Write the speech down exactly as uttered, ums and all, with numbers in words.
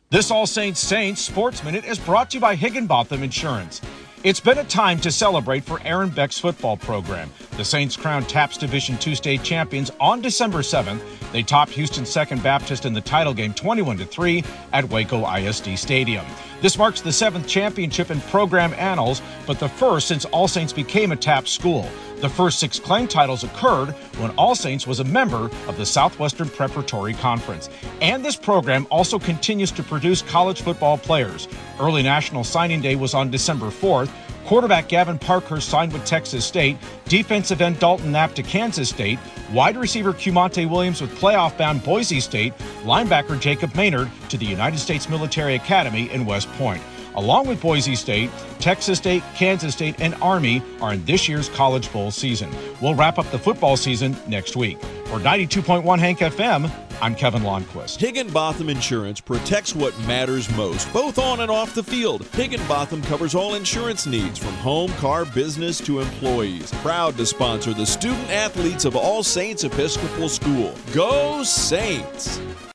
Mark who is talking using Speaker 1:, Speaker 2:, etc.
Speaker 1: This All Saints Saints Sports Minute is brought to you by Higginbotham Insurance. It's been a time to celebrate for Aaron Beck's football program. The Saints crowned TAPS Division two state champions on December seventh. They topped Houston Second Baptist in the title game twenty-one to three at Waco I S D Stadium. This marks the seventh championship in program annals, but the first since All Saints became a TAPS school. The first six claimed titles occurred when All Saints was a member of the Southwestern Preparatory Conference. And this program also continues to produce college football players. Early National Signing Day was on December fourth. Quarterback Gavin Parkhurst signed with Texas State, defensive end Dalton Knapp to Kansas State, wide receiver Cumante Williams with playoff-bound Boise State, linebacker Jacob Maynard to the United States Military Academy in West Point. Along with Boise State, Texas State, Kansas State, and Army are in this year's College Bowl season. We'll wrap up the football season next week. For ninety-two point one Hank F M, I'm Kevin Lonnquist.
Speaker 2: Higginbotham Insurance protects what matters most, both on and off the field. Higginbotham covers all insurance needs, from home, car, business to employees. Proud to sponsor the student athletes of All Saints Episcopal School. Go Saints!